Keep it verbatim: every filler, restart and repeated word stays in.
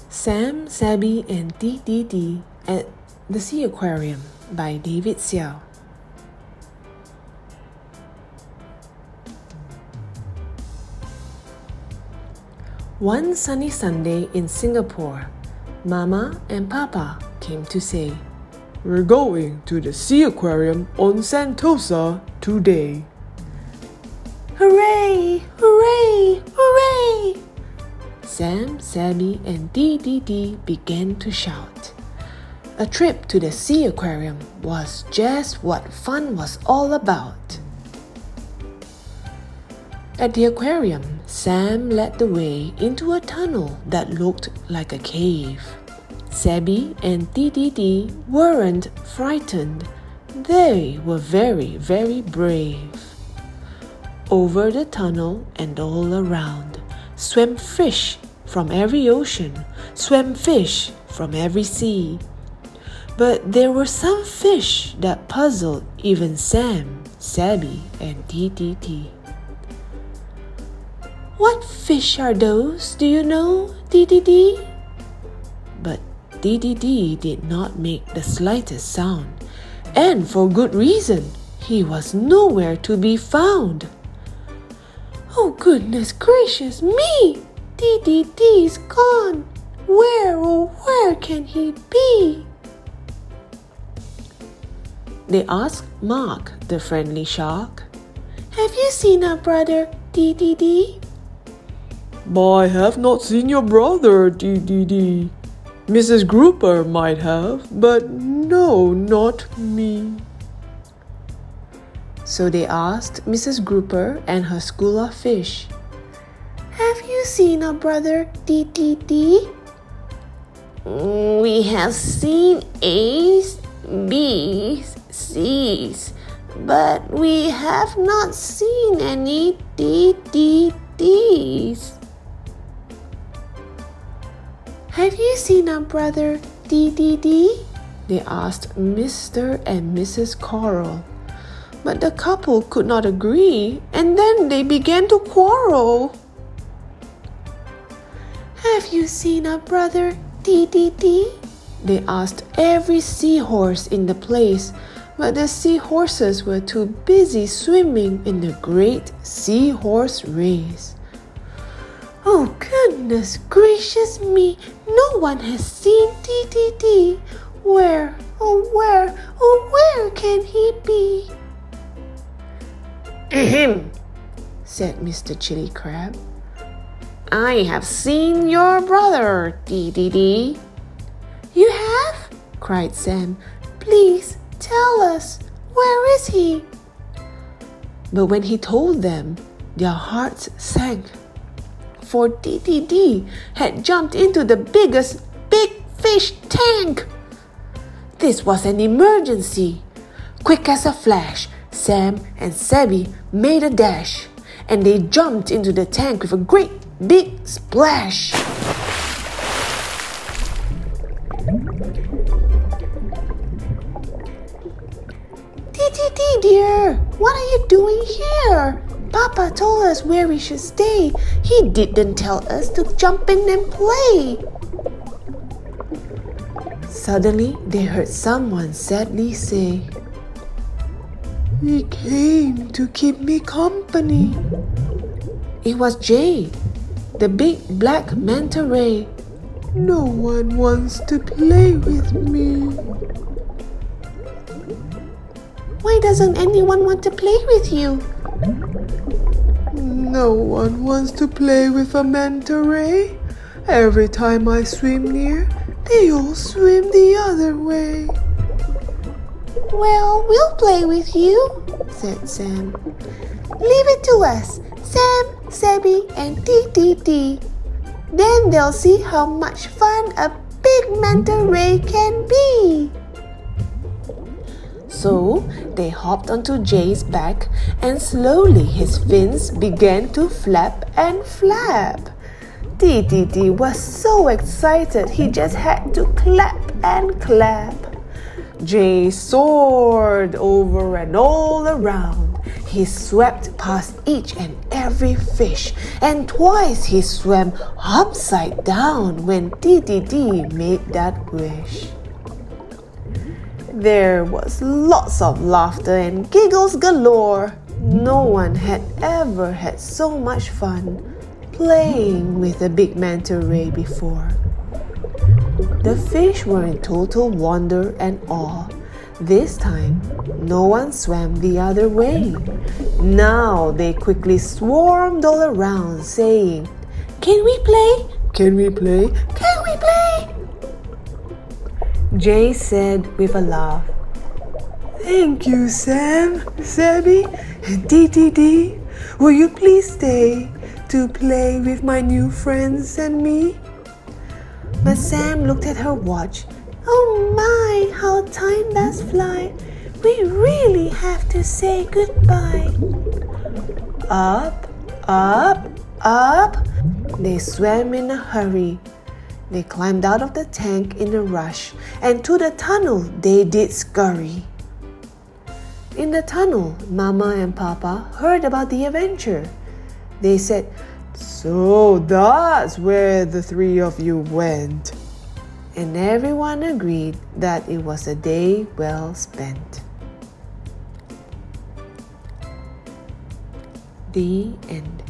Sam, Sabby, and Dee Dee Dee at the Sea Aquarium by David Xiao. One sunny Sunday in Singapore, Mama and Papa came to say, "We're going to the Sea Aquarium on Sentosa today." Hooray! Hooray! Hooray! Sam, Sabby, and Dee Dee Dee began to shout. A trip to the Sea Aquarium was just what fun was all about. At the aquarium, Sam led the way into a tunnel that looked like a cave. Sabby and Dee Dee Dee weren't frightened. They were very, very brave. Over the tunnel and all around swam fish from every ocean, swam fish from every sea. But there were some fish that puzzled even Sam, Sabby, and Dee Dee Dee. "What fish are those, do you know, Dee Dee Dee?" But Dee Dee Dee did not make the slightest sound, and for good reason. He was nowhere to be found. "Oh, goodness gracious me! Dee Dee Dee's gone! Where, oh, where can he be?" They asked Mark, the friendly shark. "Have you seen our brother, Dee Dee Dee?" "I have not seen your brother, Dee Dee Dee. Missus Grouper might have, but no, not me." So they asked Missus Grouper and her school of fish, "Have you seen our brother, Dee Dee Dee?" "We have seen A's, B's, C's, but we have not seen any Dee Dee Dees." "Have you seen our brother, Dee Dee Dee?" they asked Mister and Missus Coral. But the couple could not agree, and then they began to quarrel. "Have you seen our brother, Dee Dee Dee?" they asked every seahorse in the place, but the seahorses were too busy swimming in the great seahorse race. "Oh, goodness gracious me! No one has seen Dee Dee Dee. Where, oh where, oh where can he be?" "Ahem," said Mister Chili Crab. "I have seen your brother, Dee Dee Dee." "You have?" cried Sam. "Please tell us, where is he?" But when he told them, their hearts sank. For Dee Dee Dee had jumped into the biggest big fish tank. This was an emergency. Quick as a flash, Sam and Sabby made a dash, and they jumped into the tank with a great big splash. "Dee Dee Dee, dear, what are you doing here? Papa told us where we should stay. He didn't tell us to jump in and play." Suddenly, they heard someone sadly say, "He came to keep me company." It was Jay, the big black manta ray. "No one wants to play with me." "Why doesn't anyone want to play with you?" "No one wants to play with a manta ray. Every time I swim near, they all swim the other way." "Well, we'll play with you," said Sam. "Leave it to us, Sam, Sabby, and Dee Dee Dee. Then they'll see how much fun a big manta ray can be." So they hopped onto Jay's back, and slowly his fins began to flap and flap. Dee Dee Dee was so excited he just had to clap and clap. Jay soared over and all around. He swept past each and every fish, and twice he swam upside down when Dee-Dee-Dee made that wish. There was lots of laughter and giggles galore. No one had ever had so much fun playing with the big manta ray before. The fish were in total wonder and awe. This time, no one swam the other way. Now they quickly swarmed all around, saying, "Can we play? Can we play? Can we play?" Jay said with a laugh, Thank you, Sam, Sammy, and Dee-Dee-Dee. Will you please stay to play with my new friends and me? But Sam looked at her watch. Oh my, how time does fly. We really have to say goodbye. Up, up, up. They swam in a hurry. They climbed out of the tank in a rush, and to the tunnel they did scurry. In the tunnel, Mama and Papa heard about the adventure. They said, So that's where the three of you went. And everyone agreed that it was a day well spent. The end.